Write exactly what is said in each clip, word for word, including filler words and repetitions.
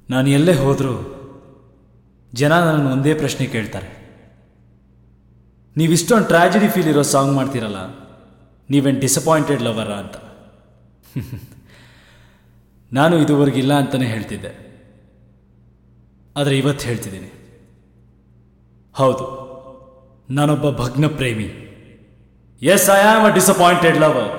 ನಾನು ಎಲ್ಲೇ ಹೋದರೂ ಜನ ನನ್ನನ್ನು ಒಂದೇ ಪ್ರಶ್ನೆ ಕೇಳ್ತಾರೆ, ನೀವಿಷ್ಟೊಂದು ಟ್ರಾಜಿಡಿ ಫೀಲ್ ಇರೋ ಸಾಂಗ್ ಮಾಡ್ತೀರಲ್ಲ, ನೀವೇನು ಡಿಸಪಾಯಿಂಟೆಡ್ ಲವರ ಅಂತ. ನಾನು ಇದುವರೆಗಿಲ್ಲ ಅಂತಲೇ ಹೇಳ್ತಿದ್ದೆ, ಆದರೆ ಇವತ್ತು ಹೇಳ್ತಿದ್ದೀನಿ, ಹೌದು, ನಾನೊಬ್ಬ ಭಗ್ನ ಪ್ರೇಮಿ. Yes, I am a disappointed lover.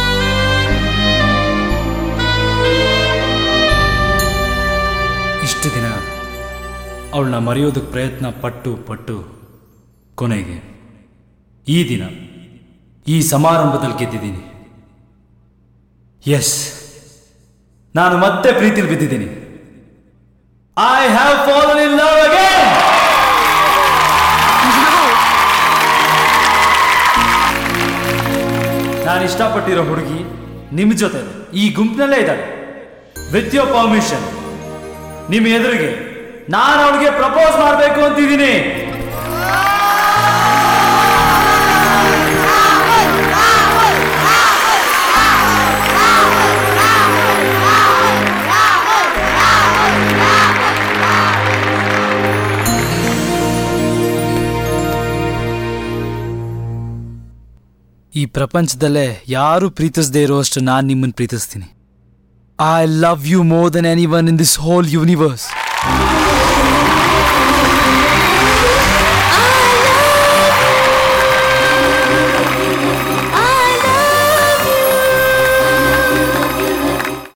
ಇಷ್ಟು ದಿನ ಅವಳನ್ನ ಮರೆಯೋದಕ್ಕೆ ಪ್ರಯತ್ನ ಪಟ್ಟು ಪಟ್ಟು ಕೊನೆಗೆ ಈ ದಿನ ಈ ಸಮಾರಂಭದಲ್ಲಿ ಗೆದ್ದಿದ್ದೀನಿ. ಎಸ್, ನಾನು ಮತ್ತೆ ಪ್ರೀತಿಲಿ ಬಿದ್ದಿದ್ದೀನಿ. I have fallen in love again. ನಾನು ಇಷ್ಟಪಟ್ಟಿರೋ ಹುಡುಗಿ ನಿಮ್ಮ ಜೊತೆ ಈ ಗುಂಪಿನಲ್ಲೇ ಇದ್ದಾಳೆ. ವಿತ್ ಯೋರ್ ಪರ್ಮಿಷನ್ ನಿಮ್ಮ ಎದುರಿಗೆ ನಾನು ಅವಳಿಗೆ ಪ್ರಪೋಸ್ ಮಾಡಬೇಕು ಅಂತಿದ್ದೀನಿ. ಈ ಪ್ರಪಂಚದಲ್ಲೇ ಯಾರು ಪ್ರೀತಿಸದೇ ಇರೋಷ್ಟು ನಾನು ನಿಮ್ಮನ್ನು ಪ್ರೀತಿಸ್ತೀನಿ. I love you more than anyone in this whole universe.